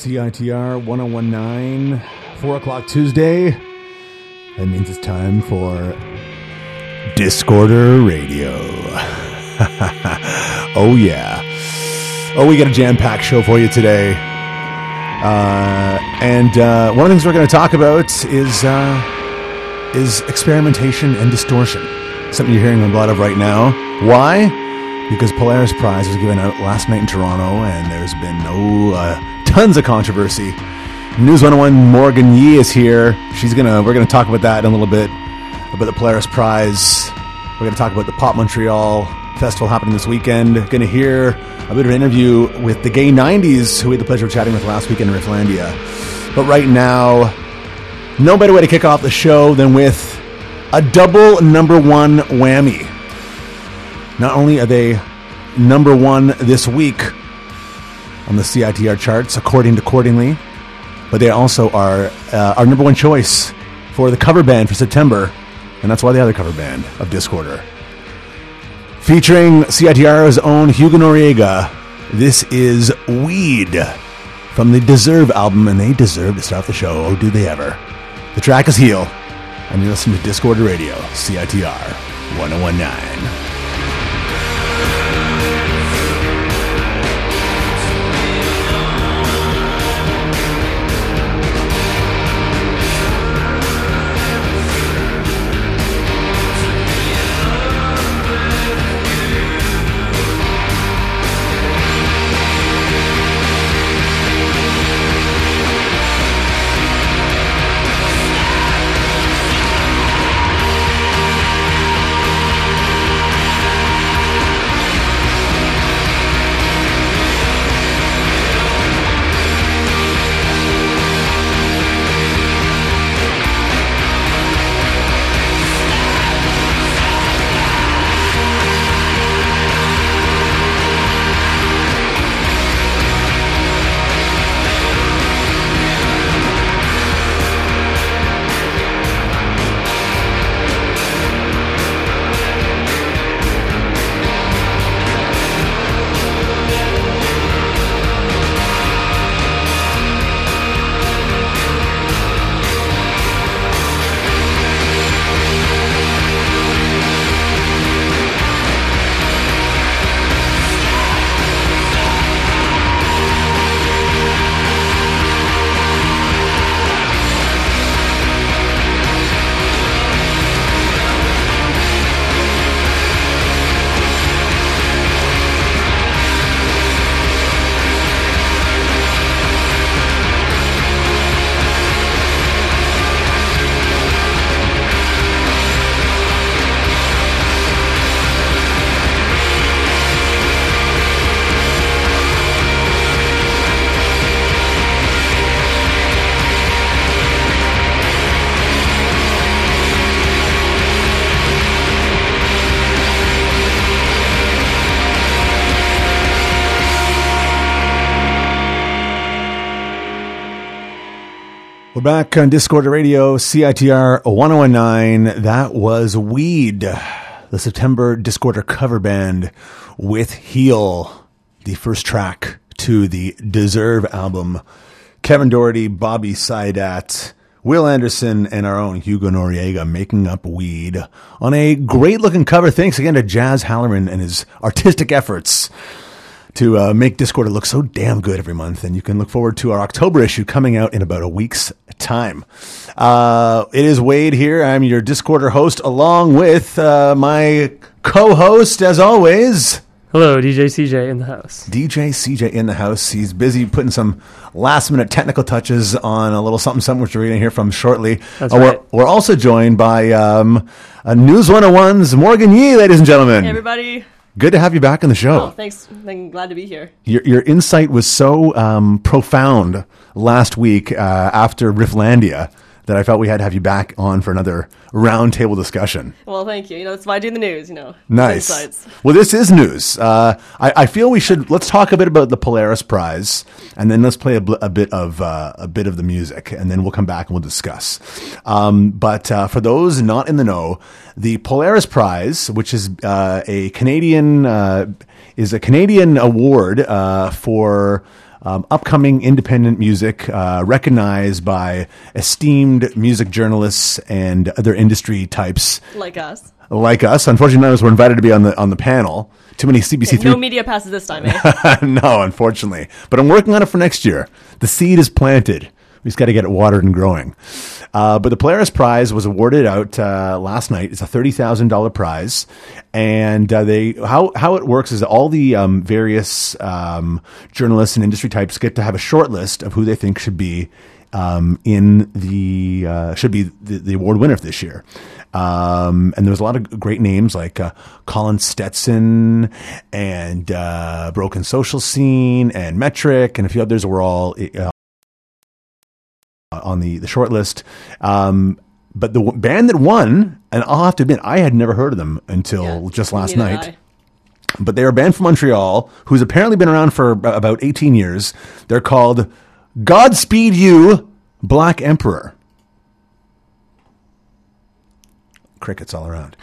CITR 1019, 4 o'clock Tuesday. That means it's time for Discorder Radio. Oh, yeah. Oh, we got a jam-packed show for you today. And one of the things we're going to talk about is experimentation and distortion. Something you're hearing a lot of right now. Why? Because Polaris Prize was given out last night in Toronto, and there's been tons of controversy. News 101 Morgan Yee is here. We're gonna talk about that in a little bit, about the Polaris Prize. We're gonna talk about the Pop Montreal Festival happening this weekend. Gonna hear a bit of an interview with the Gay 90s, who we had the pleasure of chatting with last weekend in Rifflandia. But right now, no better way to kick off the show than with a double number one whammy. Not only are they number one this week on the CITR charts, according to Accordingly, but they also are our number one choice for the cover band for September, and that's why they are the cover band of Discorder. Featuring CITR's own Hugo Noriega, this is Weed from the Deserve album, and they deserve to start the show. Oh, do they ever? The track is Heal, and you listen to Discorder Radio, CITR 1019. Back on Discorder Radio, CITR 1019. That was Weed, the September Discorder cover band with Heal, the first track to the Deserve album. Kevin Doherty, Bobby Saidat, Will Anderson, and our own Hugo Noriega making up Weed on a great looking cover. Thanks again to Jazz Halloran and his artistic efforts to make Discorder look so damn good every month. And you can look forward to our October issue coming out in about a week's time. It is Wade here. I'm your Discorder host, along with my co-host, as always. Hello, DJ CJ in the house. DJ CJ in the house. He's busy putting some last-minute technical touches on a little something, which we're going to hear from shortly. That's right. We're also joined by News 101's Morgan Yee, ladies and gentlemen. Hey, everybody. Good to have you back on the show. Oh, thanks. I'm glad to be here. Your insight was so profound last week after Rifflandia that I felt we had to have you back on for another roundtable discussion. Well, thank you. That's why I do the news, Nice. Insights. Well, this is news. I feel let's talk a bit about the Polaris Prize, and then let's play a bit of the music, and then we'll come back and we'll discuss. But for those not in the know, the Polaris Prize, which is a Canadian award for upcoming independent music, recognized by esteemed music journalists and other industry types Like us. like us. Unfortunately, none of us were invited to be on the panel. Too many CBC3. No media passes this time, eh? No, unfortunately. But I'm working on it for next year. The seed is planted. We just got to get it watered and growing. But the Polaris Prize was awarded out last night. It's a $30,000 prize. And how it works is that all the various journalists and industry types get to have a short list of who they think should be the award winner this year. And there was a lot of great names like Colin Stetson and Broken Social Scene and Metric and a few others were all on the short list. But the band that won, and I'll have to admit, I had never heard of them until just last night. But they're a band from Montreal who's apparently been around for about 18 years. They're called Godspeed You, Black Emperor. Crickets all around.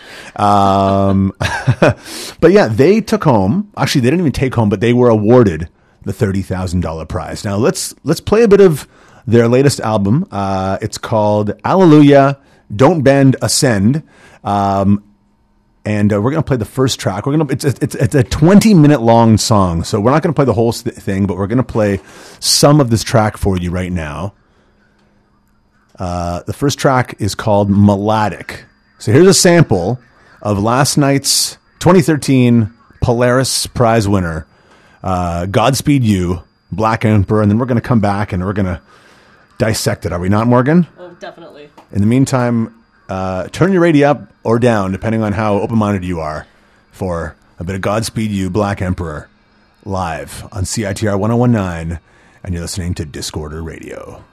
But yeah, they took home. Actually, they didn't even take home, but they were awarded the $30,000 prize. Now let's play a bit of their latest album. It's called Alleluia, Don't Bend, Ascend. And we're going to play the first track. It's a 20-minute long song, so we're not going to play the whole thing, but we're going to play some of this track for you right now. The first track is called Melodic. So here's a sample of last night's 2013 Polaris Prize winner, Godspeed You, Black Emperor, and then we're going to come back and we're going to dissect it. Are we not, Morgan? Oh, definitely. In the meantime, turn your radio up or down, depending on how open-minded you are, for a bit of Godspeed You, Black Emperor, live on CITR 1019, and you're listening to Discorder Radio.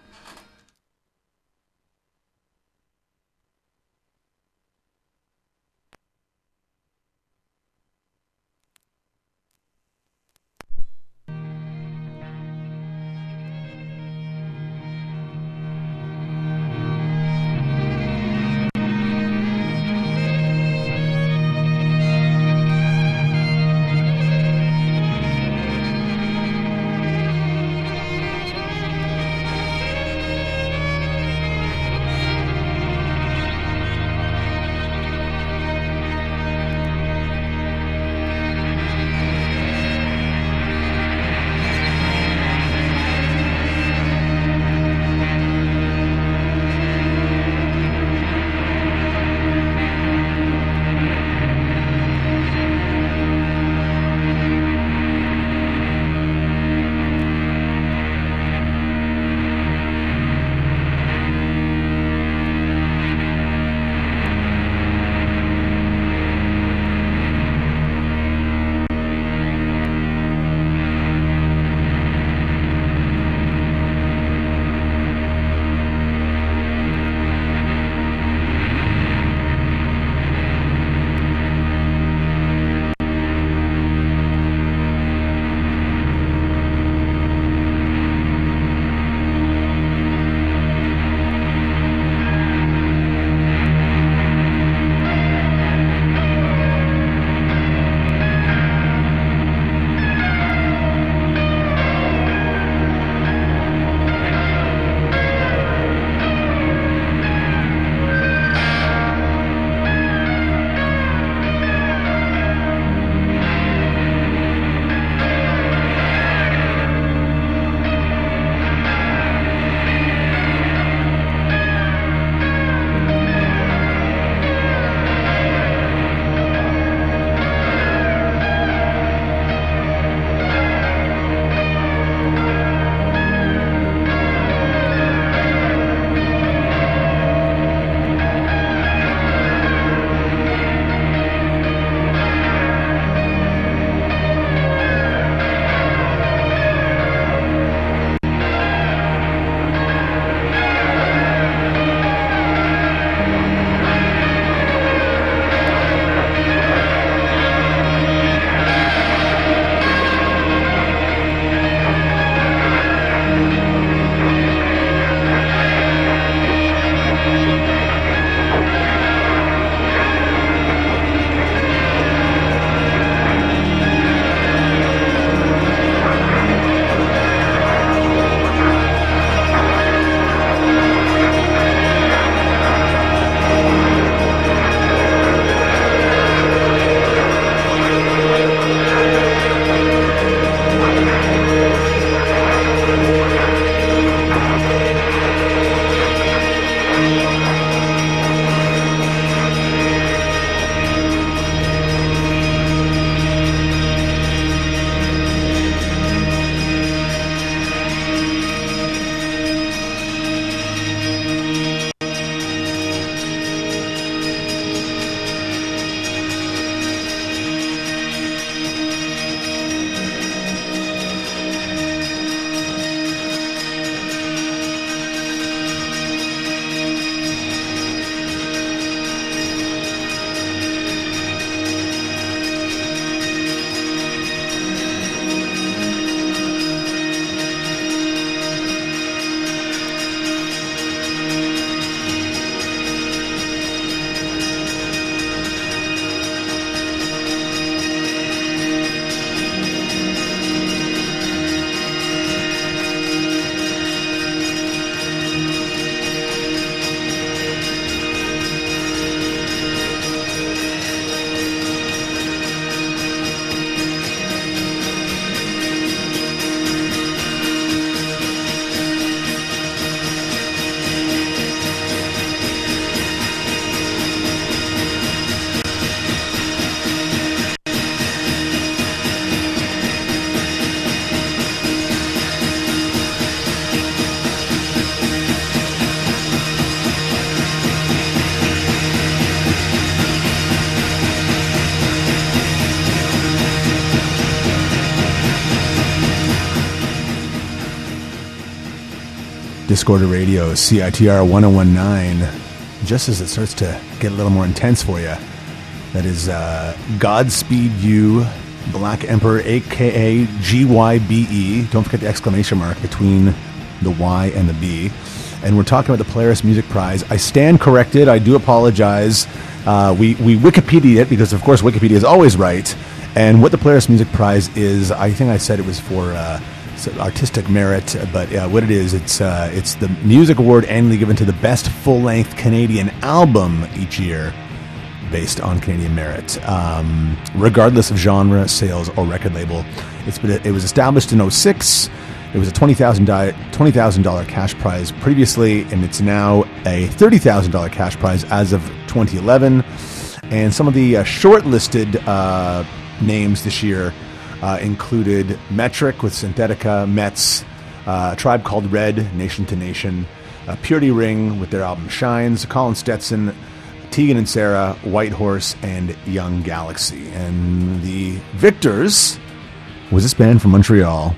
Discorder Radio, CITR 1019. Just as it starts to get a little more intense for you, that is Godspeed You, Black Emperor, a.k.a. GYBE. Don't forget the exclamation mark between the Y and the B. And we're talking about the Polaris Music Prize. I stand corrected. I do apologize. We Wikipedia it because, of course, Wikipedia is always right. And what the Polaris Music Prize is, I think I said it was for artistic merit, but what it is, it's the music award annually given to the best full-length Canadian album each year, based on Canadian merit, regardless of genre, sales, or record label. It was established in 2006. It was a $20,000 cash prize previously, and it's now a $30,000 cash prize as of 2011. And some of the shortlisted names this year included Metric with Synthetica, Mets, Tribe Called Red, Nation to Nation, Purity Ring with their album Shines, Colin Stetson, Tegan and Sarah, Whitehorse, and Young Galaxy. And the victors was this band from Montreal,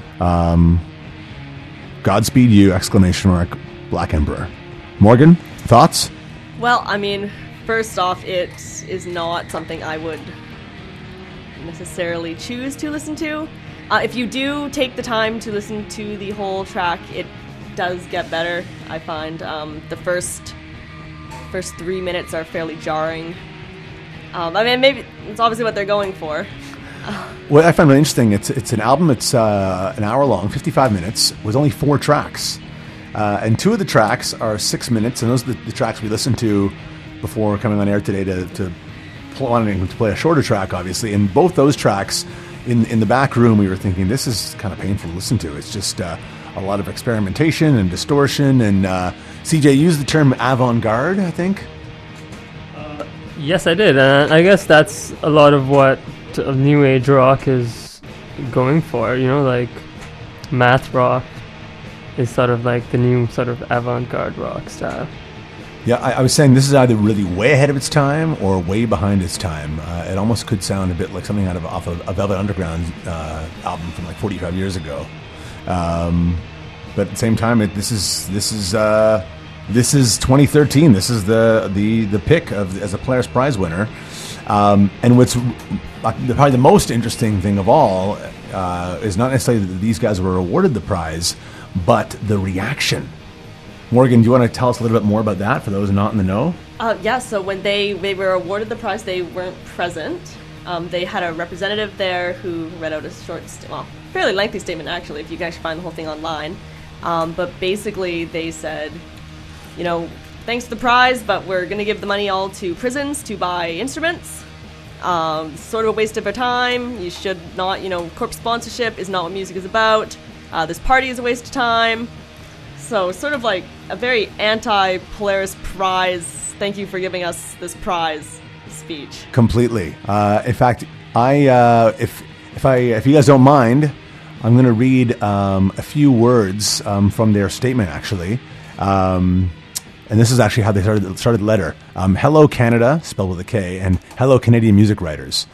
Godspeed You, exclamation mark, Black Emperor. Morgan, thoughts? Well, I mean, first off, it is not something I would necessarily choose to listen to. If you do take the time to listen to the whole track, it does get better. I find the first 3 minutes are fairly jarring. I mean, maybe it's obviously what they're going for. What I find really interesting, it's an album. It's an hour long, 55 minutes, with only 4 tracks, and 2 of the tracks are 6 minutes, and those are the tracks we listened to before coming on air today to wanting to play a shorter track, obviously. And both those tracks, in the back room, we were thinking this is kind of painful to listen to. It's just a lot of experimentation and distortion. And CJ used the term avant-garde, I think. Yes, I did. I guess that's a lot of what new age rock is going for. You know, like math rock is sort of like the new sort of avant-garde rock style. Yeah, I was saying this is either really way ahead of its time or way behind its time. It almost could sound a bit like something off of a Velvet Underground album from like 45 years ago. But at the same time, this is 2013. This is the pick as a Polaris Prize winner. And what's probably the most interesting thing of all is not necessarily that these guys were awarded the prize, but the reaction. Morgan, do you want to tell us a little bit more about that for those not in the know? Yeah, so when they were awarded the prize, they weren't present. They had a representative there who read out a fairly lengthy statement, actually, if you guys find the whole thing online. But basically, they said, you know, thanks for the prize, but we're going to give the money all to prisons to buy instruments. Sort of a waste of our time. You should not, corporate sponsorship is not what music is about. This party is a waste of time. So sort of like a very anti-Polaris Prize, thank you for giving us this prize speech. Completely. In fact, if you guys don't mind, I'm going to read a few words from their statement, actually. And this is actually how they started the letter. Hello, Canada, spelled with a K, and hello, Canadian music writers.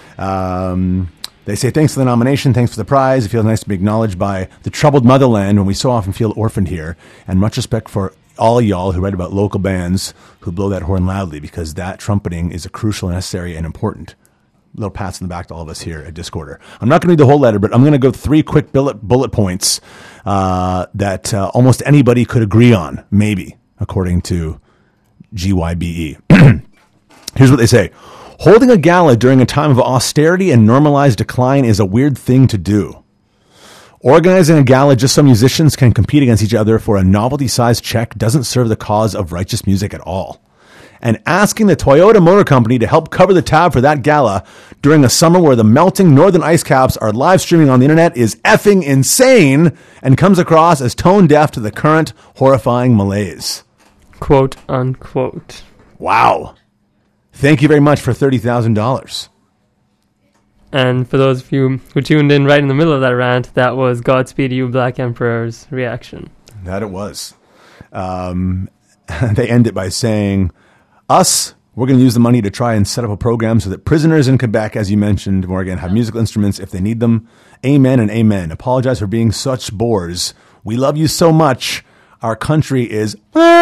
They say, thanks for the nomination, thanks for the prize. It feels nice to be acknowledged by the troubled motherland when we so often feel orphaned here. And much respect for all y'all who write about local bands who blow that horn loudly, because that trumpeting is a crucial, necessary, and important. Little pats in the back to all of us here at Discorder. I'm not going to read the whole letter, but I'm going to go 3 quick bullet points that almost anybody could agree on, maybe, according to GYBE. Here's what they say. Holding a gala during a time of austerity and normalized decline is a weird thing to do. Organizing a gala just so musicians can compete against each other for a novelty-sized check doesn't serve the cause of righteous music at all. And asking the Toyota Motor Company to help cover the tab for that gala during a summer where the melting northern ice caps are live streaming on the internet is effing insane and comes across as tone deaf to the current horrifying malaise. Quote, unquote. Wow. Thank you very much for $30,000. And for those of you who tuned in right in the middle of that rant, that was Godspeed You, Black Emperor's reaction. That it was. They end it by saying, we're going to use the money to try and set up a program so that prisoners in Quebec, as you mentioned, Morgan, have musical instruments if they need them. Amen and amen. Apologize for being such bores. We love you so much. our country is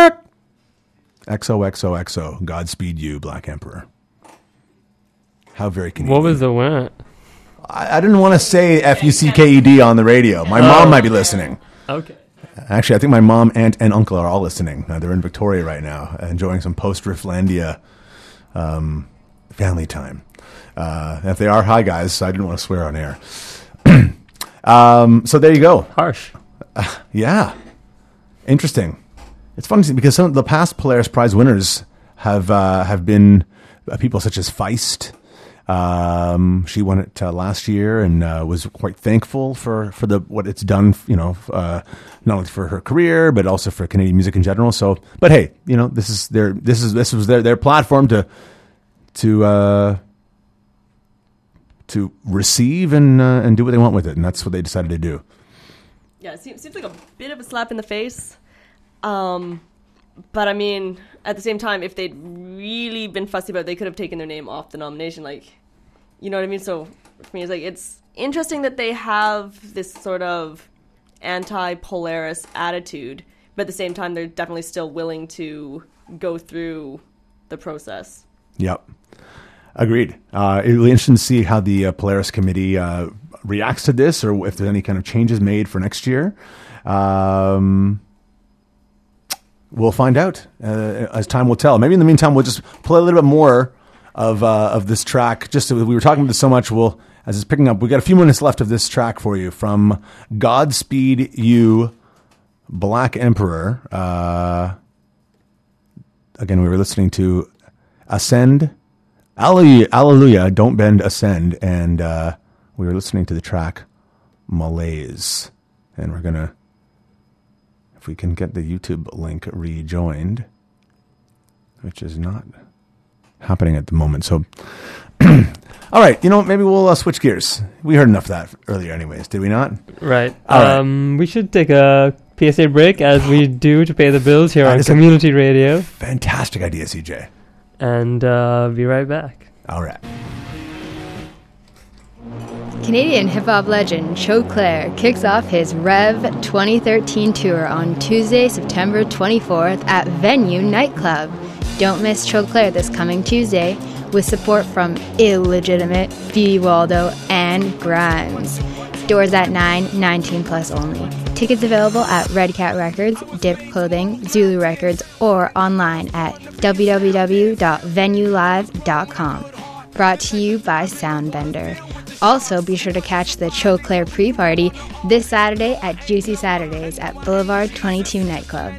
XOXOXO. Godspeed you, Black Emperor. How very Canadian. What was the winner? I didn't want to say FUCKED on the radio. My mom might be listening. Okay. Actually, I think my mom, aunt, and uncle are all listening. They're in Victoria right now, enjoying some post-Rifflandia family time. If they are, hi guys. I didn't want to swear on air. So there you go. Harsh. Yeah. Interesting. It's funny because some of the past Polaris Prize winners have been people such as Feist. She won it last year and was quite thankful for what it's done, not only for her career but also for Canadian music in general. So, but hey, this was their platform to receive and do what they want with it, and that's what they decided to do. Yeah, it seems like a bit of a slap in the face. But I mean, at the same time, if they'd really been fussy about it, they could have taken their name off the nomination. Like, you know what I mean? So for me, it's interesting that they have this sort of anti-Polaris attitude, but at the same time, they're definitely still willing to go through the process. Yep. Agreed. It'll be interesting to see how the Polaris committee reacts to this, or if there's any kind of changes made for next year. We'll find out as time will tell. Maybe in the meantime, we'll just play a little bit more of this track. Just so we were talking about this so much, as it's picking up, we got a few minutes left of this track for you from Godspeed You, Black Emperor. Again, we were listening to Ascend, Alleluia, Don't Bend, Ascend, and we were listening to the track Malaise. And we're going to, if we can get the YouTube link rejoined, which is not happening at the moment. So, all right, maybe we'll switch gears. We heard enough of that earlier anyways, did we not? Right. All right. We should take a PSA break, as we do to pay the bills here on Community Radio. Fantastic idea, CJ. And be right back. All right. Canadian hip-hop legend Cho Claire kicks off his Rev 2013 tour on Tuesday, September 24th at Venue Nightclub. Don't miss Cho Claire this coming Tuesday with support from Illegitimate, Phoebe Waldo, and Grimes. Doors at 9, 19 plus only. Tickets available at Red Cat Records, Dip Clothing, Zulu Records, or online at www.venuelive.com. Brought to you by Soundbender. Also, be sure to catch the Cho Claire pre-party this Saturday at Juicy Saturdays at Boulevard 22 Nightclub.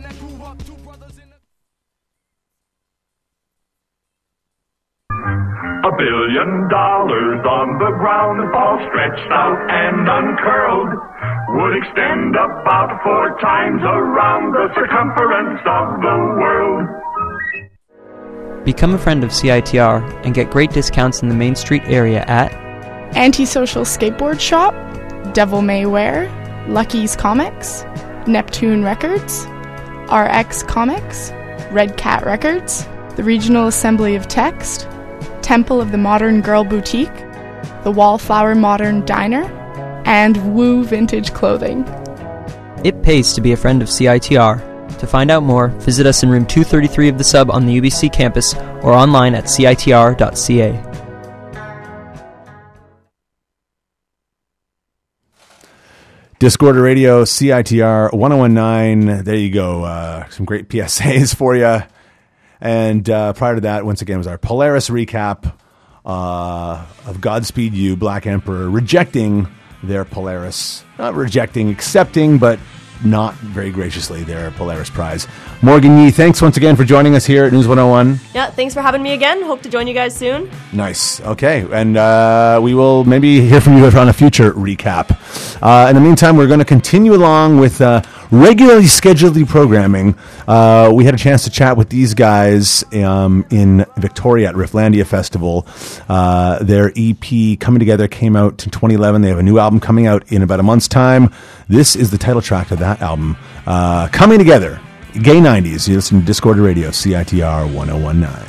$1 billion on the ground, all stretched out and uncurled, would extend about 4 times around the circumference of the world. Become a friend of CITR and get great discounts in the Main Street area at Antisocial Skateboard Shop, Devil May Wear, Lucky's Comics, Neptune Records, RX Comics, Red Cat Records, the Regional Assembly of Text, Temple of the Modern Girl Boutique, the Wallflower Modern Diner, and Woo Vintage Clothing. It pays to be a friend of CITR. To find out more, visit us in room 233 of the Sub on the UBC campus or online at citr.ca. Discord Radio, CITR 1019. There you go. Some great PSAs for you. And prior to that, once again, was our Polaris recap of Godspeed You, Black Emperor, rejecting their Polaris. Not rejecting, accepting, but not very graciously their Polaris Prize. Morgan Yee, thanks once again for joining us here at News 101. Yeah, thanks for having me again. Hope to join you guys soon. Nice. Okay. And we will maybe hear from you on a future recap. In the meantime, we're going to continue along with regularly scheduled programming. We had a chance to chat with these guys in Victoria at Rifflandia Festival. Their EP, Coming Together, came out in 2011. They have a new album coming out in about a month's time. This is the title track of that album, Coming Together, Gay 90s. You listen to Discord Radio, CITR 1019.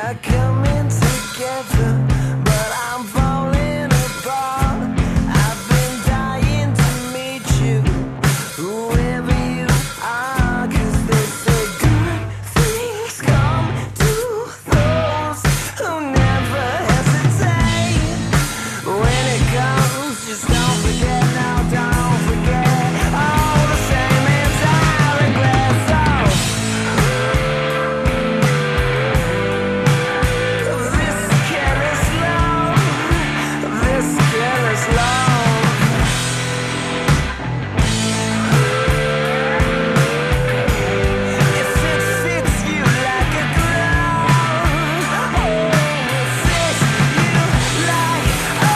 are coming together, but I'm falling apart. I've been dying to meet you, whoever you are, 'cause they say good things come to those who never hesitate. When it comes, just don't forget, now don't forget all the same as I regret. So this careless love, this careless love. If it fits you like a glove, oh, it fits you like a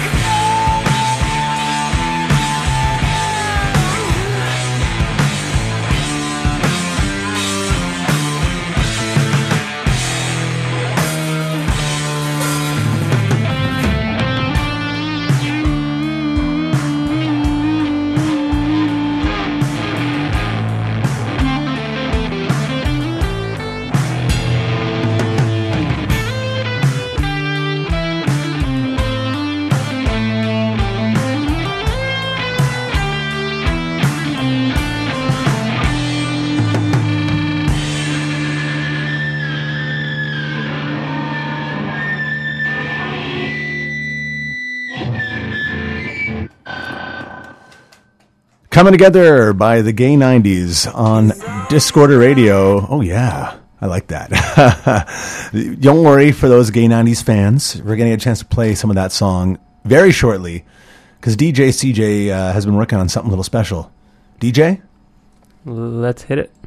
Coming Together by the Gay 90s on Discorder Radio. Oh, yeah. I like that. Don't worry for those Gay 90s fans. We're going to get a chance to play some of that song very shortly because DJ CJ has been working on something a little special. DJ? Let's hit it.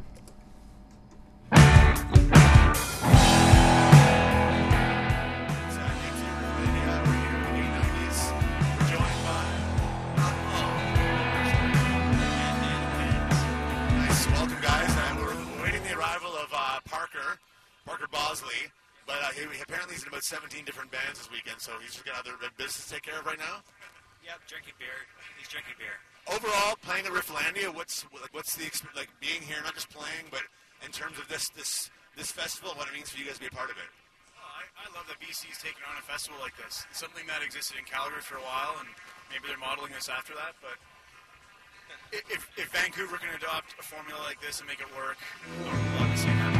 Nice. Welcome, guys. We're awaiting the arrival of Parker Bosley, but apparently he's in about 17 different bands this weekend, so he's just got other business to take care of right now. Yep, drinking beer. He's drinking beer. Overall, playing at Rifflandia, what's the like being here, not just playing, but in terms of this festival, what it means for you guys to be a part of it? I love that BC's taking on a festival like this. It's something that existed in Calgary for a while, and maybe they're modeling this after that, but if Vancouver can adopt a formula like this and make it work, I would love to see that.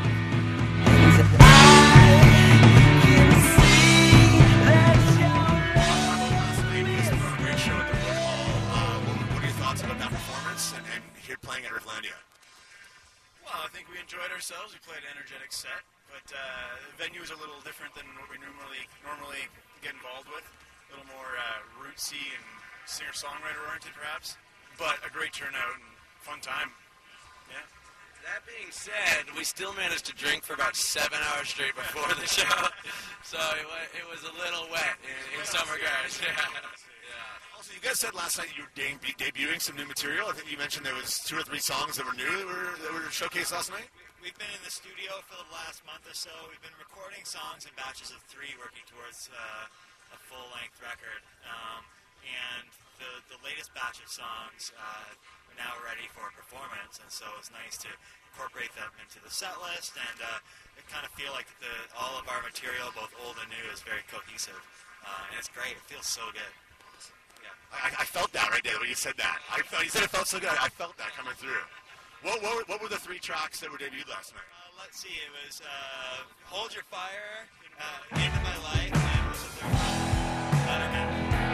Great show at the Brook Hall. What are your thoughts about that performance and here playing at Rifflandia? Well, I think we enjoyed ourselves. We played an energetic set, but the venue is a little different than what we normally get involved with. A little more rootsy and singer-songwriter oriented, perhaps. But a great turnout and fun time. Yeah. That being said, we still managed to drink for about 7 hours straight before the show, so it was a little wet in some regards. Yeah. Also, you guys said last night you were debuting some new material. I think you mentioned there was 2 or 3 songs that were new that were showcased last night. We've been in the studio for the last month or so. We've been recording songs in batches of 3, working towards a full-length record. And the latest batch of songs are now ready for performance, and so it's nice to incorporate them into the set list, and it kind of feel like all of our material, both old and new, is very cohesive, and it's great. It feels so good. Yeah, I felt that right there when you said that. You said it felt so good. I felt that coming through. What were the 3 tracks that were debuted last night? Let's see. It was Hold Your Fire, Into My Life, and was the third one? Better Now.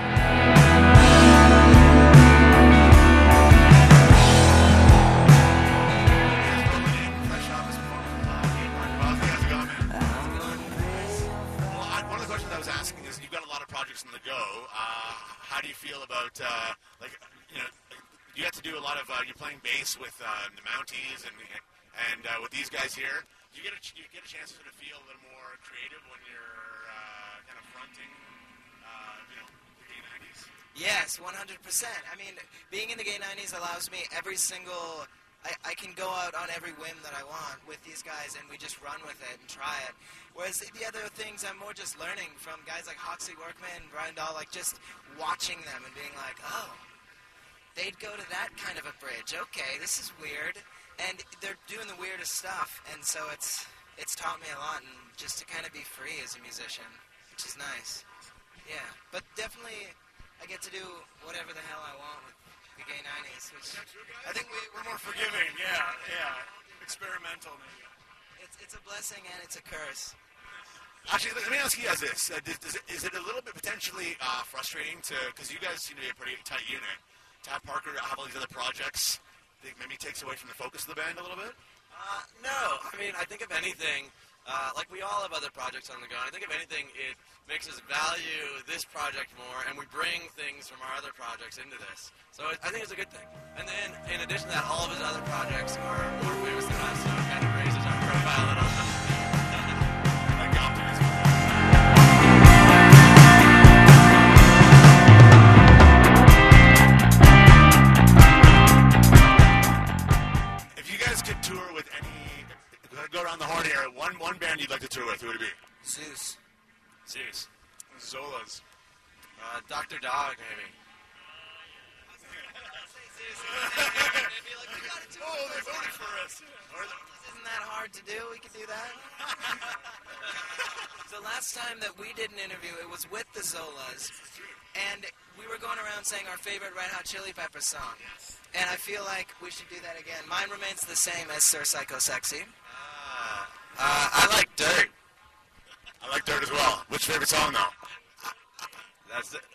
On the go. How do you feel about you have to do a lot of you're playing bass with the Mounties and with these guys here. Do you get a chance to sort of feel a little more creative when you're kind of fronting the Gay 90s? Yes, 100%. I mean, being in the Gay 90s allows me I can go out on every whim that I want with these guys, and we just run with it and try it. Whereas the other things, I'm more just learning from guys like Hoxley Workman, Brian Dahl, like just watching them and being like, oh, they'd go to that kind of a bridge. Okay, this is weird. And they're doing the weirdest stuff, and so it's it's taught me a lot, and just to kind of be free as a musician, which is nice. Yeah, but definitely I get to do whatever the hell I want with the Gay 90s, which I think we're more forgiving. Yeah. Experimental, maybe. it's a blessing and it's a curse. Actually, let me ask you guys this: is it a little bit potentially frustrating because you guys seem to be a pretty tight unit, to have Parker have all these other projects? Think maybe takes away from the focus of the band a little bit? No, I mean, I think if anything, like we all have other projects on the go, and I think if anything, it makes us value this project more, and we bring things from our other projects into this. So I think it's a good thing. And then, in addition to that, all of his other projects are more famous than us, so it kind of raises our profile a little. Like optimism. If you guys could tour with go around the horn here, one band you'd like to tour with, who would it be? Zeus. Zolas. Dr. Dog, maybe. Oh, they voted for us. Isn't that hard to do? We could do that. The last time that we did an interview, it was with the Zolas, and we were going around saying our favorite Red Hot Chili Peppers song. And I feel like we should do that again. Mine remains the same as Sir Psycho Sexy. I like Dirt. I like Dirt as well. Which favorite song, though? That's it.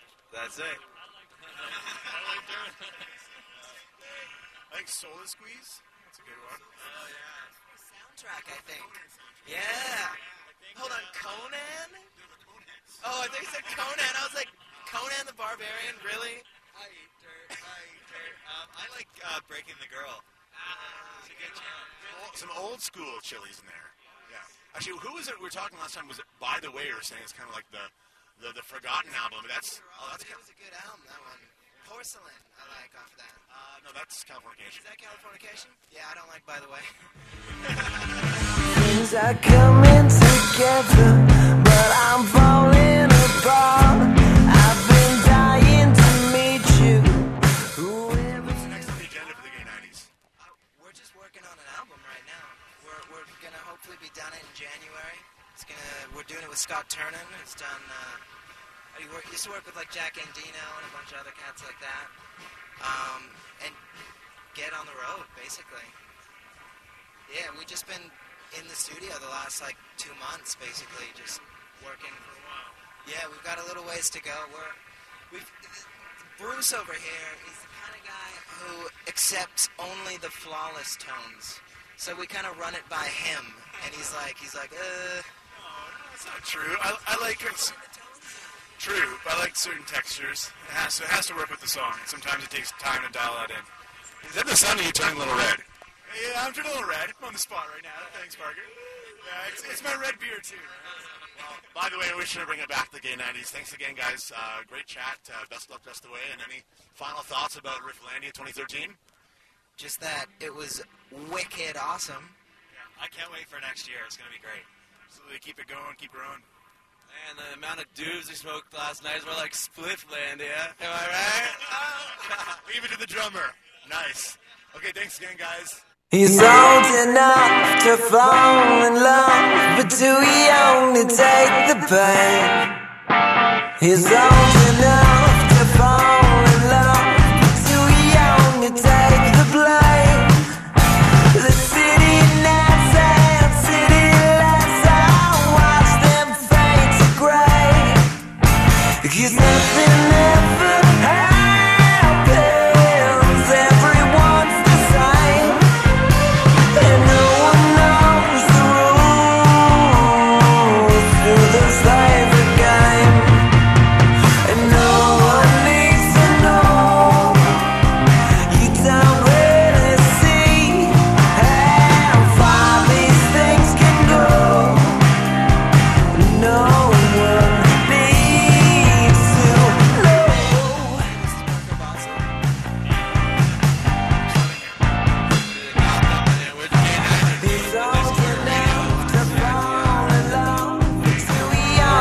I think Solar Squeeze. That's a good one. Oh, yeah. Soundtrack, I think. Yeah. Hold on, Conan? Oh, I think it said Conan. I was like, Conan the Barbarian, really? I eat dirt. I like Breaking the Girl. It's a good jam. Some old school chilies in there. Yeah. Actually, who was it we were talking last time? Was it By the Way, or saying it's kind of like the Forgotten album? That's It was a good album, that one. Porcelain, I like off of that. No, that's Californication. Is that Californication? Yeah, I don't like By the Way. Things are coming together, but I'm falling apart. I've been dying to meet you. What's next on the agenda for the Gay 90s? We're just working on an album right now. We're gonna hopefully be done it in January. We're doing it with Scott Turnan, who's done. He used to work with like Jack Endino and a bunch of other cats like that, and get on the road basically. Yeah, we've just been in the studio the last like 2 months, basically, just working for a while. Yeah, we've got a little ways to go. Bruce over here is the kind of guy who accepts only the flawless tones. So we kind of run it by him, and he's like, That's not true. I like it's true. I like certain textures. It has to work with the song. Sometimes it takes time to dial that in. Is that the sound of you turning a little red? Yeah, I'm turning a little red. I'm on the spot right now. Thanks, Parker. Yeah, it's my red beer too. Well, by the way, we should bring it back to the Gay 90s. Thanks again, guys. Great chat. Best luck rest of the way. And any final thoughts about Rifflandia 2013? just that it was wicked awesome. Yeah, I can't wait for next year. It's going to be great. So they keep it going, keep growing. And the amount of dudes we smoked last night were like Splifflandia. Am I right? Leave it to the drummer. Nice. Okay, thanks again, guys. He's old enough to fall in love, but too young to take the pain. He's old enough to fall in love, but too young to take the blame. The city nights and city lights, I watch them fade to grey. 'Cause nothing ever happens, everyone's the same. And no one knows the rules to this favorite game. And no one needs to know. You don't really see how far these things can go. No one needs to know. He's old enough to fall in love, but too young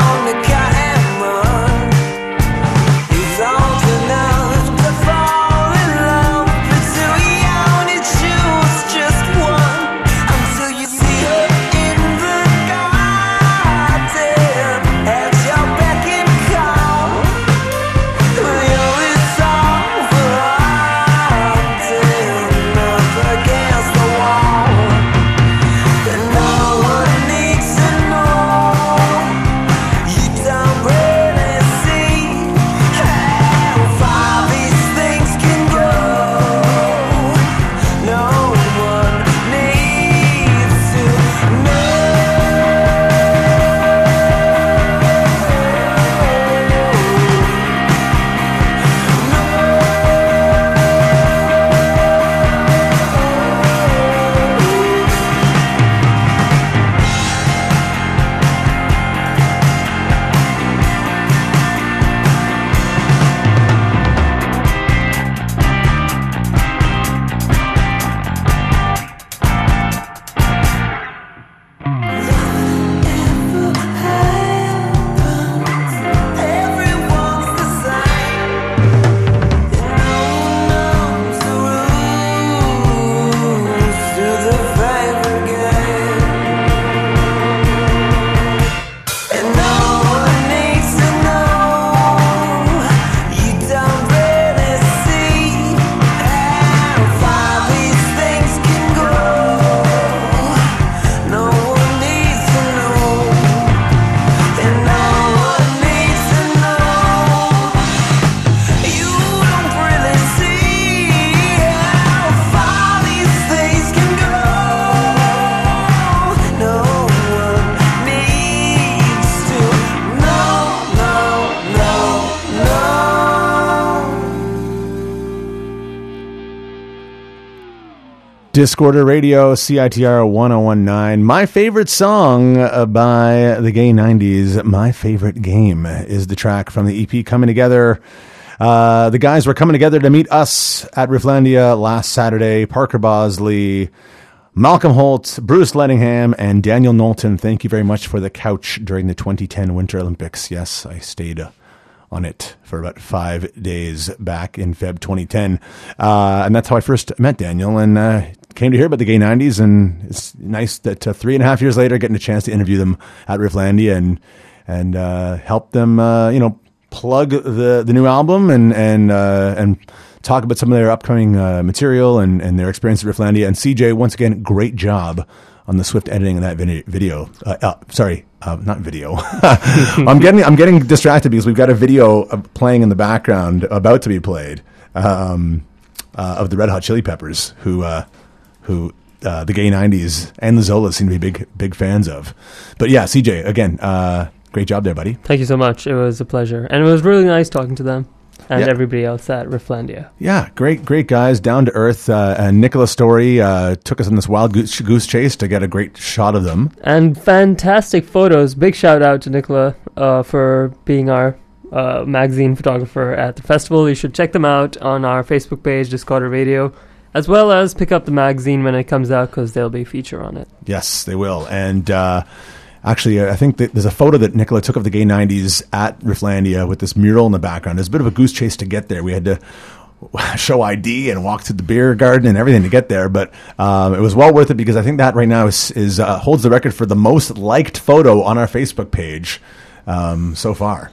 Discorder Radio, CITR 1019. My favorite song by the Gay 90s, My Favorite Game, is the track from the EP Coming Together. The guys were coming together to meet us at Rifflandia last Saturday. Parker Bosley, Malcolm Holt, Bruce Lettingham, and Daniel Knowlton. Thank you very much for the couch during the 2010 Winter Olympics. Yes, I stayed on it for about 5 days back in Feb 2010. And that's how I first met Daniel and came to hear about the Gay 90s. And it's nice that 3.5 years later, getting a chance to interview them at Rifflandia and help them, plug the new album and talk about some of their upcoming material and their experience at Rifflandia. And CJ, once again, great job on the swift editing of that video. Not video. I'm getting distracted because we've got a video playing in the background, about to be played, of the Red Hot Chili Peppers, who the Gay 90s and the Zolas seem to be big fans of. But yeah, CJ, again, great job there, buddy. Thank you so much. It was a pleasure. And it was really nice talking to them and everybody else at Rifflandia. Yeah, great guys, down to earth. And Nicola Story took us on this wild goose chase to get a great shot of them. And fantastic photos. Big shout out to Nicola for being our magazine photographer at the festival. You should check them out on our Facebook page, Discorder Radio, as well as pick up the magazine when it comes out because there'll be a feature on it. Yes, they will. And actually, I think that there's a photo that Nicola took of the Gay 90s at Rifflandia with this mural in the background. There's a bit of a goose chase to get there. We had to show ID and walk through the beer garden and everything to get there, but it was well worth it because I think that right now is holds the record for the most liked photo on our Facebook page so far.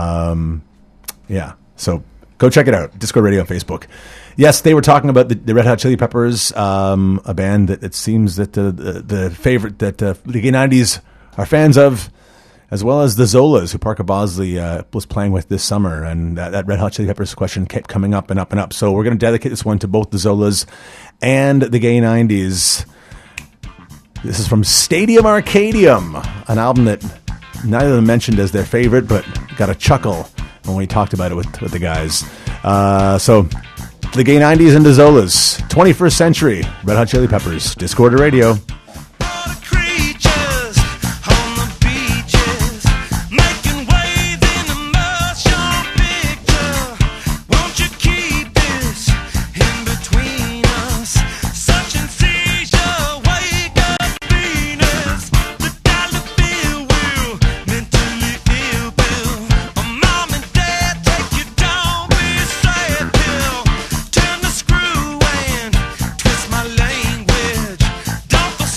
So go check it out, Disco Radio on Facebook. Yes, they were talking about the Red Hot Chili Peppers, a band that it seems that the favorite that the Gay 90s are fans of, as well as the Zolas, who Parker Bosley was playing with this summer. And that Red Hot Chili Peppers question kept coming up and up and up. So we're going to dedicate this one to both the Zolas and the Gay 90s. This is from Stadium Arcadium, an album that neither of them mentioned as their favorite, but got a chuckle when we talked about it with the guys. So the Gay 90s and the Zolas, 21st Century, Red Hot Chili Peppers, Discorder Radio. Twist my language, don't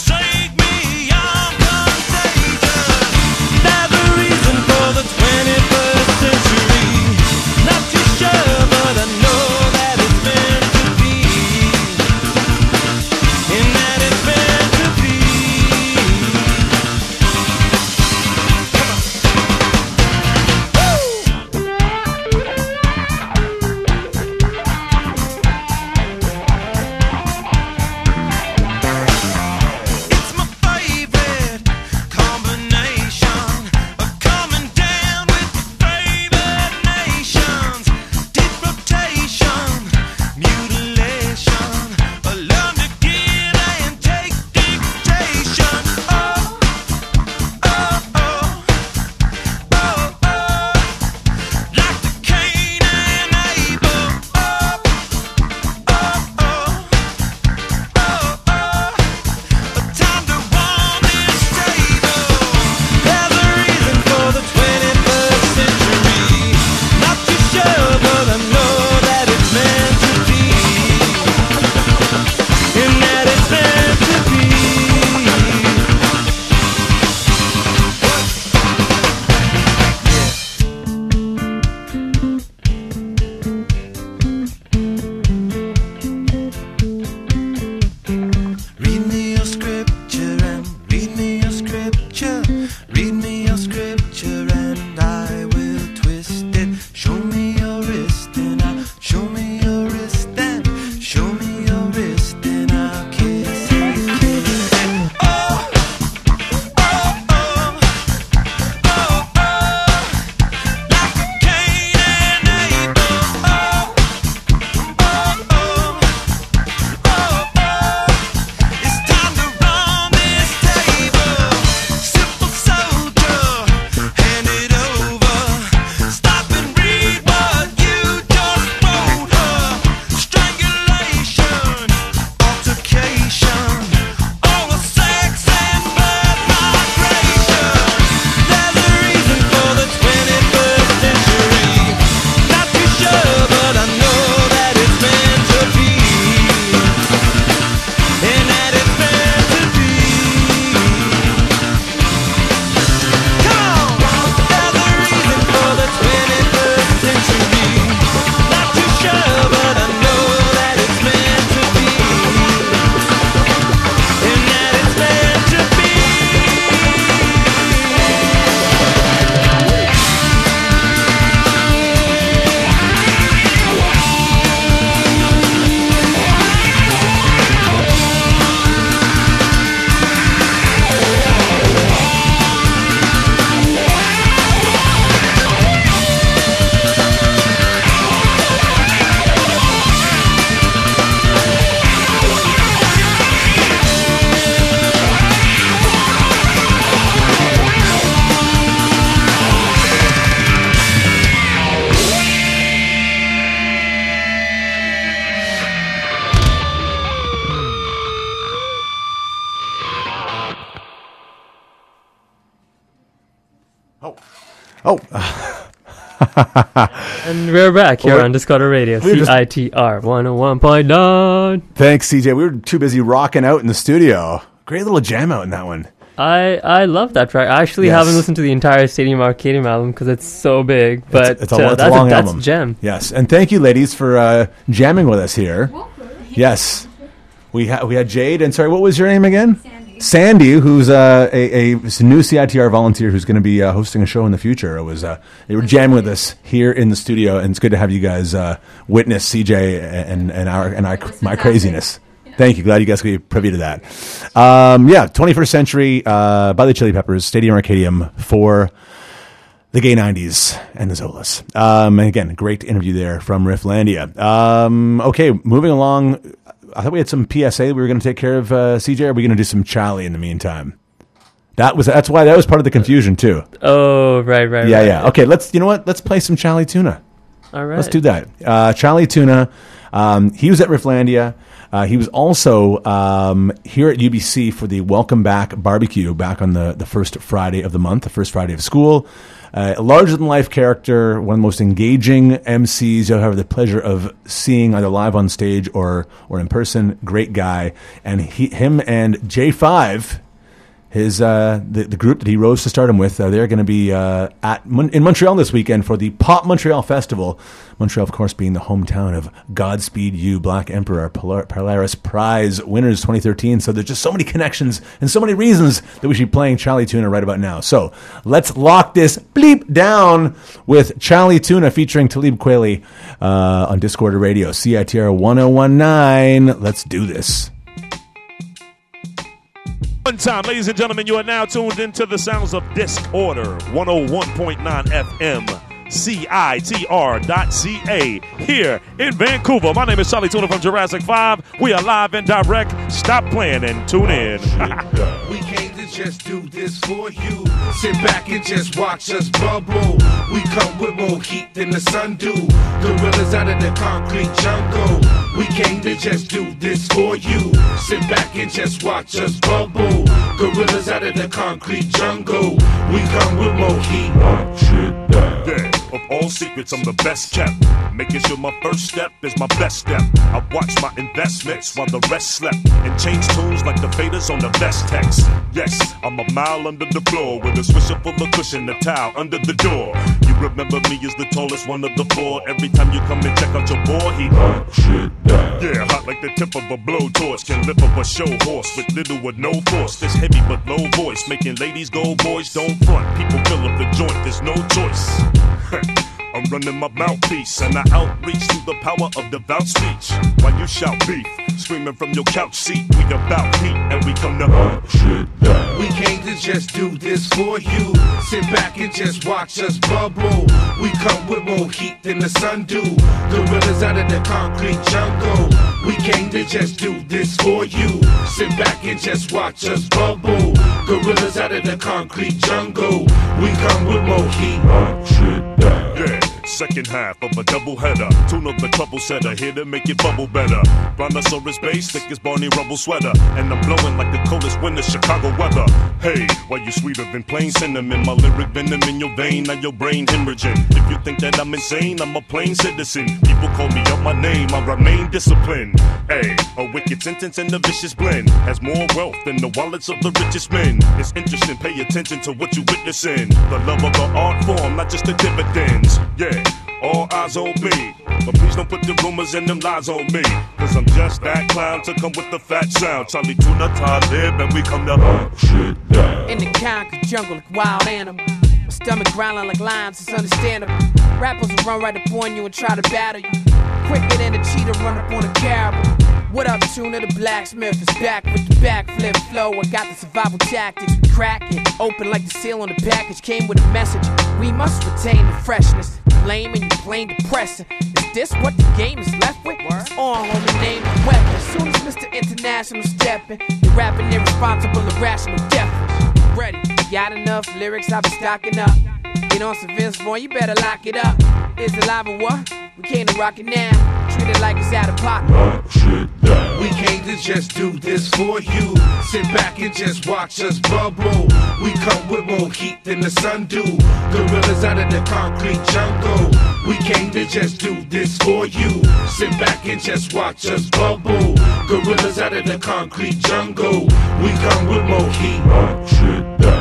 Oh. And we're back here on Discover Radio, CITR 101.9. Thanks, CJ. We were too busy rocking out in the studio. Great little jam out in that one. I love that track. I actually haven't listened to the entire Stadium Arcadium album because it's so big, but it's a long album. That's a gem. Yes, and thank you, ladies, for jamming with us here. Yes, we had Jade, and sorry, what was your name again? Sandy, who's a new CITR volunteer who's going to be hosting a show in the future. They were jamming with us here in the studio, and it's good to have you guys witness CJ and my craziness. Thank you. Glad you guys could be privy to that. 21st Century by the Chili Peppers, Stadium Arcadium for the Gay 90s and the Zolas. And again, great interview there from Rifflandia. Okay, moving along. I thought we had some PSA we were going to take care of, CJ. Or are we going to do some Charlie in the meantime? That's why that was part of the confusion too. Oh, right. Yeah. Okay, let's play some Charlie Tuna. All right. Let's do that. Charlie Tuna, he was at Rifflandia. He was also here at UBC for the Welcome Back barbecue back on the first Friday of the month, the first Friday of school. A larger-than-life character, one of the most engaging MCs you'll have the pleasure of seeing either live on stage or in person. Great guy. And him and J5, the group that he rose to stardom with, they're going to be in Montreal this weekend for the Pop Montreal Festival. Montreal, of course, being the hometown of Godspeed You, Black Emperor, Polaris Prize winners 2013. So there's just so many connections and so many reasons that we should be playing Charlie Tuna right about now. So let's lock this bleep down with Charlie Tuna featuring Talib Kweli on Discorder Radio, CITR 1019. Let's do this. One time, ladies and gentlemen, you are now tuned into the sounds of Disorder 101.9 FM. CITR.ca here in Vancouver. My name is Charlie Tuna from Jurassic 5. We are live and direct. Stop playing and tune in. We came to just do this for you. Sit back and just watch us bubble. We come with more heat than the sun do. Gorillas out of the concrete jungle. We came to just do this for you. Sit back and just watch us bubble. Gorillas out of the concrete jungle. We come with more heat. Yeah. Of all secrets, I'm the best kept. Making sure my first step is my best step. I watch my investments while the rest slept. And change tunes like the faders on the best text. Yes, I'm a mile under the floor with a swisher full of cushion, a towel under the door. You remember me as the tallest one of the four. Every time you come and check out your boy, he yeah, hot like the tip of a blowtorch. Can lift up a show horse with little or no force. This heavy but low voice, making ladies go, boys don't front. People fill up the joint, there's no choice. I'm running my mouthpiece and I outreach through the power of devout speech. While you shout beef, screaming from your couch seat, we about heat and we come to We came to just do this for you. Sit back and just watch us bubble. We come with more heat than the sun do. Gorillas out of the concrete jungle. We came to just do this for you. Sit back and just watch us bubble. Gorillas out of the concrete jungle. We come with more heat. yeah. Second half of a double header. Tune up the trouble setter, here to make it bubble better. Brontosaurus bass, thick as Barney Rubble sweater. And I'm blowing like the coldest winter Chicago weather. Hey, why you sweeter than plain cinnamon? My lyric venom in your vein, now your brain hemorrhaging. If you think that I'm insane, I'm a plain citizen. People call me up my name, I remain disciplined. Hey, a wicked sentence and a vicious blend has more wealth than the wallets of the richest men. It's interesting, pay attention to what you witnessing. The love of the art form, not just the dividends. Yeah. All eyes on me, but please don't put the rumors and them lies on me. Cause I'm just that clown to come with the fat sound. Charlie Tuna, Talib, and we come to shit down. In the concrete jungle like wild animal. My stomach growling like lions, it's understandable. Rappers will run right up on you and try to battle you. Quicker than a cheetah run up on a caribou. What up, Tuna? The blacksmith is back with the backflip flow. I got the survival tactics. We crack it open like the seal on the package. Came with a message. We must retain the freshness. Lame and you plain depressing. Is this what the game is left with? It's on, homie, name the weapon. As soon as Mr. International stepping, you're rapping irresponsible, irrational deafness. Ready? Got enough lyrics, I'll be stocking up. Get on some Vince Vaughn, you better lock it up. Is it live or what? We came to rock it now. Treat it like it's out of pocket. Shit down. We came to just do this for you. Sit back and just watch us bubble. We come with more heat than the sun do. Gorillas out of the concrete jungle. We came to just do this for you. Sit back and just watch us bubble. Gorillas out of the concrete jungle. We come with more heat. Watch it down.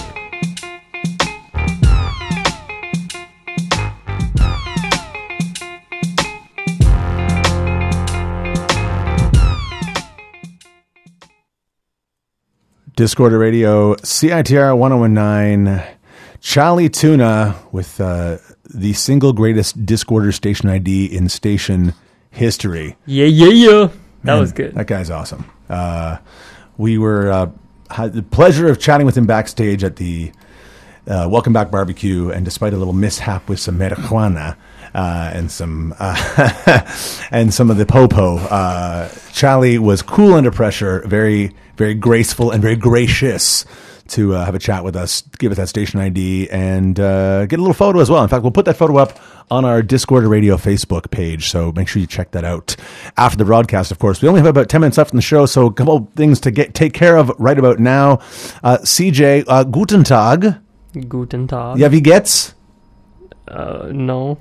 Discorder Radio, CITR 1019, Charlie Tuna with the single greatest Discorder station ID in station history. Yeah. That was good. That guy's awesome. We were had the pleasure of chatting with him backstage at the Welcome Back Barbecue, and despite a little mishap with some marijuana and some and some of the popo, Charlie was cool under pressure, very, very graceful and very gracious to have a chat with us, give us that station ID, and get a little photo as well. In fact, we'll put that photo up on our Discord Radio Facebook page, so make sure you check that out after the broadcast, of course. We only have about 10 minutes left in the show, so a couple of things to take care of right about now. CJ, guten Tag. Guten Tag. Ja, wie geht's? No.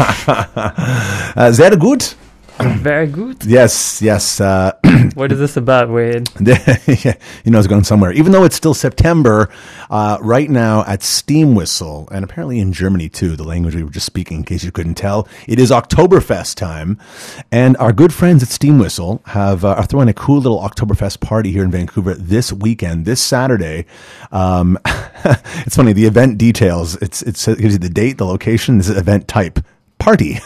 Sehr gut. Very good. Yes. What is this about, Wade? Yeah, you know it's going somewhere. Even though it's still September, right now at Steam Whistle, and apparently in Germany too, the language we were just speaking, in case you couldn't tell, it is Oktoberfest time. And our good friends at Steam Whistle are throwing a cool little Oktoberfest party here in Vancouver this weekend, this Saturday. It's funny, the event details, it gives you the date, the location, this is event type, party.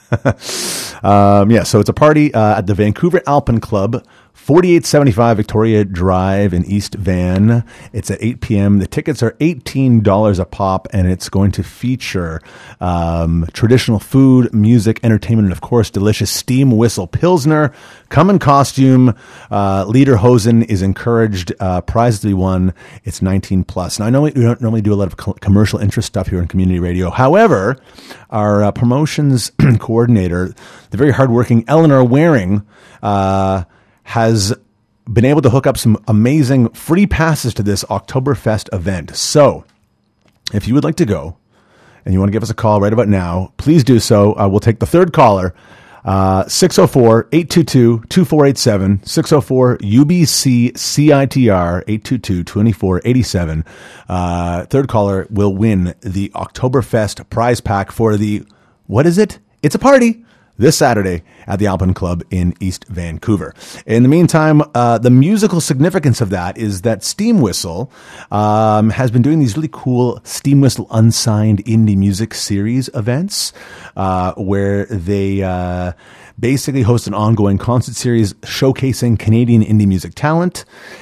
So it's a party at the Vancouver Alpen Club, 4875 Victoria Drive in East Van. It's at 8 p.m. The tickets are $18 a pop, and it's going to feature traditional food, music, entertainment, and of course, delicious Steam Whistle Pilsner. Come in costume. Leader Hosen is encouraged. Prizes to be won. It's 19 plus. Now, I know we don't normally do a lot of commercial interest stuff here on community radio. However, our promotions coordinator, the very hardworking Eleanor Waring, has been able to hook up some amazing free passes to this Oktoberfest event. So, if you would like to go and you want to give us a call right about now, please do so. We'll take the third caller, 604-822-2487, 604-UBC-CITR, 822-2487. Third caller will win the Oktoberfest prize pack for the, what is it? It's a party. This Saturday at the Alpen Club in East Vancouver. In the meantime, the musical significance of that is that Steam Whistle has been doing these really cool Steam Whistle Unsigned Indie Music Series events where they basically host an ongoing concert series showcasing Canadian indie music talent.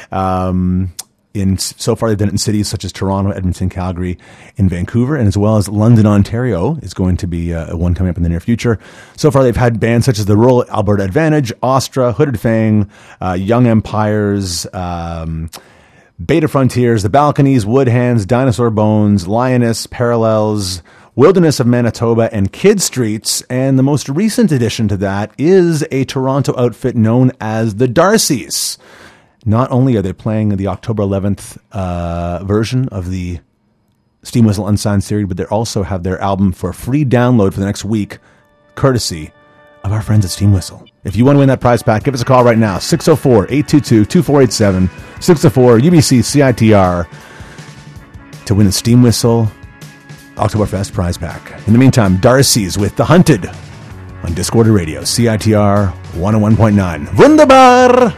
So far, they've done it in cities such as Toronto, Edmonton, Calgary, and Vancouver, and as well as London, Ontario is going to be one coming up in the near future. So far, they've had bands such as the Rural Alberta Advantage, Astra, Hooded Fang, Young Empires, Beta Frontiers, The Balconies, Woodhands, Dinosaur Bones, Lioness, Parallels, Wilderness of Manitoba, and Kid Streets. And the most recent addition to that is a Toronto outfit known as the Darcys. Not only are they playing the October 11th version of the Steam Whistle Unsigned series, but they also have their album for free download for the next week, courtesy of our friends at Steam Whistle. If you want to win that prize pack, give us a call right now, 604-822-2487, 604-UBC-CITR, to win the Steam Whistle Oktoberfest prize pack. In the meantime, Darcys with The Hunted on Discorder Radio, CITR 101.9. Wunderbar!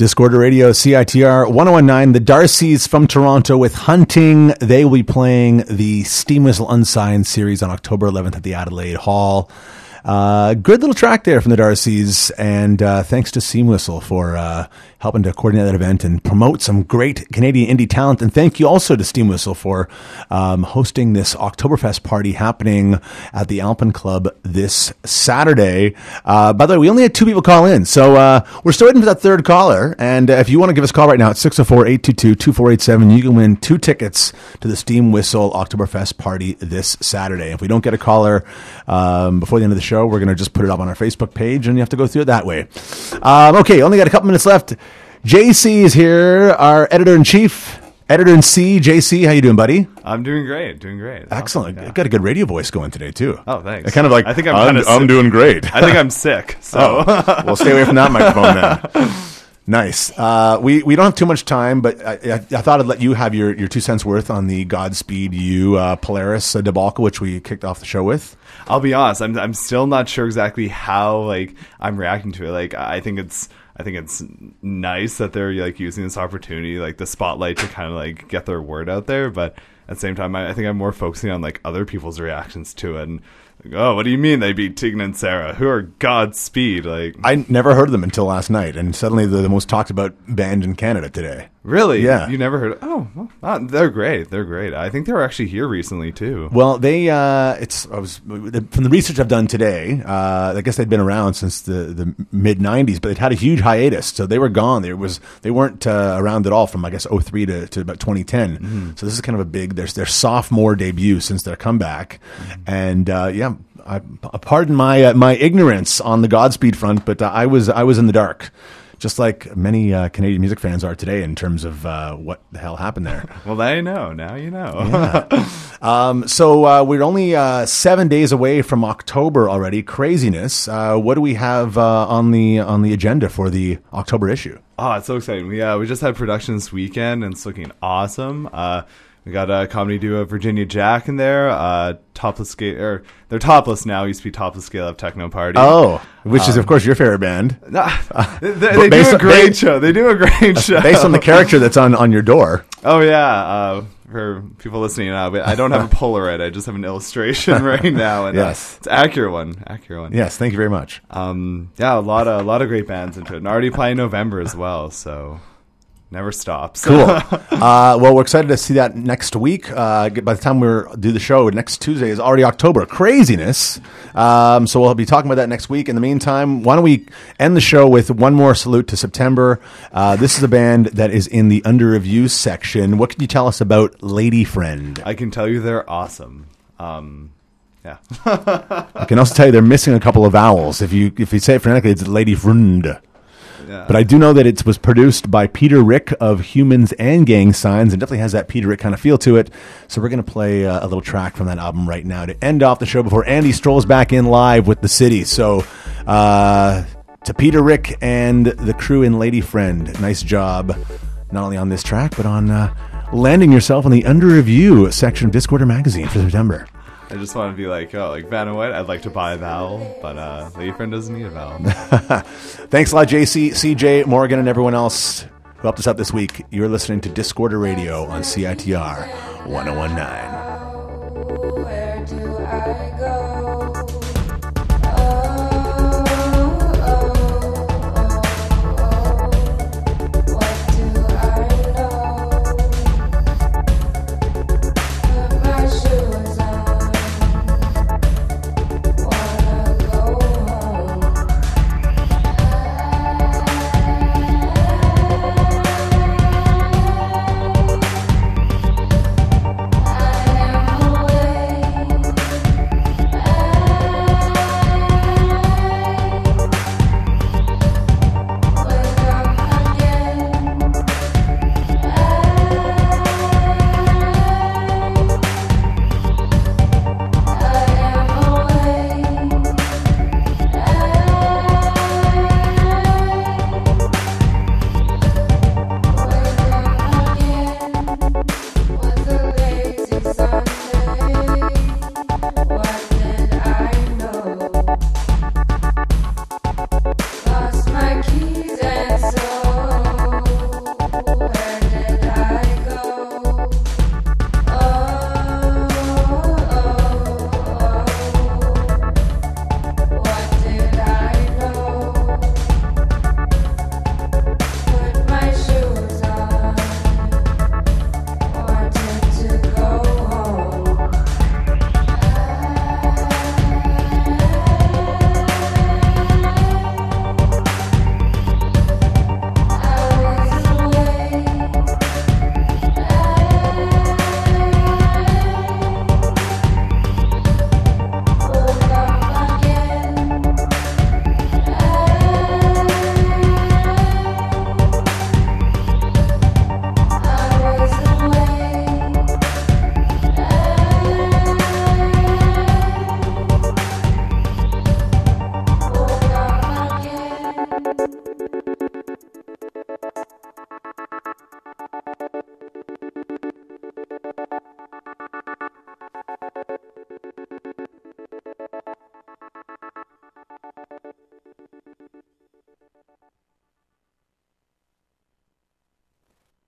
Discorder Radio, CITR 1019. The Darcys from Toronto with Hunting. They will be playing the Steam Whistle Unsigned series on October 11th at the Adelaide Hall. Good little track there from the Darcys, and thanks to Steam Whistle for helping to coordinate that event and promote some great Canadian indie talent. And thank you also to Steam Whistle for hosting this Oktoberfest party happening at the Alpen Club this Saturday. By the way, we only had 2 people call in, so we're still waiting for that third caller. And if you want to give us a call right now at 604-822-2487, you can win 2 tickets to the Steam Whistle Oktoberfest party this Saturday. If we don't get a caller before the end of the show, we're going to just put it up on our Facebook page, and you have to go through it that way. Okay, only got a couple minutes left. JC is here, our editor-in-chief. Editor-in-C, JC, how you doing, buddy? I'm doing great, Excellent. You've got a good radio voice going today, too. Oh, thanks. I kind of like, I think I'm doing great. I think I'm sick, so. Well, stay away from that microphone then. Nice. We don't have too much time, but I thought I'd let you have your 2 cents worth on the Godspeed You Polaris debacle, which we kicked off the show with. I'll be honest, I'm still not sure exactly how I'm reacting to it. I think it's nice that they're using this opportunity, the spotlight, to kind of get their word out there. But at the same time, I think I'm more focusing on other people's reactions to it. And oh, what do you mean they beat Tegan and Sarah? Who are Godspeed? I never heard of them until last night, and suddenly they're the most talked about band in Canada today. Really? Yeah. You never heard? They're great. They're great. I think they were actually here recently too. Well, they from the research I've done today. I guess they'd been around since the mid '90s, but they'd had a huge hiatus, so they were gone. They weren't around at all from 2003 to about 2010. Mm-hmm. So this is kind of a big their sophomore debut since their comeback, and pardon my ignorance on the Godspeed front, but I was in the dark. Just like many Canadian music fans are today in terms of what the hell happened there. Well, now you know. Yeah. So we're only 7 days away from October already. Craziness. What do we have on the agenda for the October issue? Oh, it's so exciting. We just had production this weekend, and it's looking awesome. We got a comedy duo, Virginia Jack, in there. Topless Scale, they're topless now. Used to be Topless Scale Up Techno Party. Oh, which is of course your favorite band. They do a great show. They do a great show based on the character that's on your door. Oh yeah. For people listening now, but I don't have a Polaroid. I just have an illustration right now, and yes, it's an accurate one. Yes, thank you very much. A lot of great bands into it, and already playing November as well. So. Never stops. Cool. Well, we're excited to see that next week. By the time we do the show, next Tuesday is already October. Craziness. So we'll be talking about that next week. In the meantime, why don't we end the show with one more salute to September. This is a band that is in the under review section. What can you tell us about Lady Friend? I can tell you they're awesome. Yeah. I can also tell you they're missing a couple of vowels. If you say it phonetically, it's Lady Friend. Yeah. But I do know that it was produced by Peter Rick of Humans and Gang Signs, and definitely has that Peter Rick kind of feel to it. So we're going to play a little track from that album right now to end off the show before Andy strolls back in live with the city. So to Peter Rick and the crew in Lady Friend, nice job not only on this track, but on landing yourself on the under review section of Discorder Magazine for September. I just want to be like Vanna White, I'd like to buy a vowel, but Lady Friend doesn't need a vowel. Thanks a lot, JC, CJ, Morgan, and everyone else who helped us out this week. You're listening to Discorder Radio on CITR 1019. Where do I go?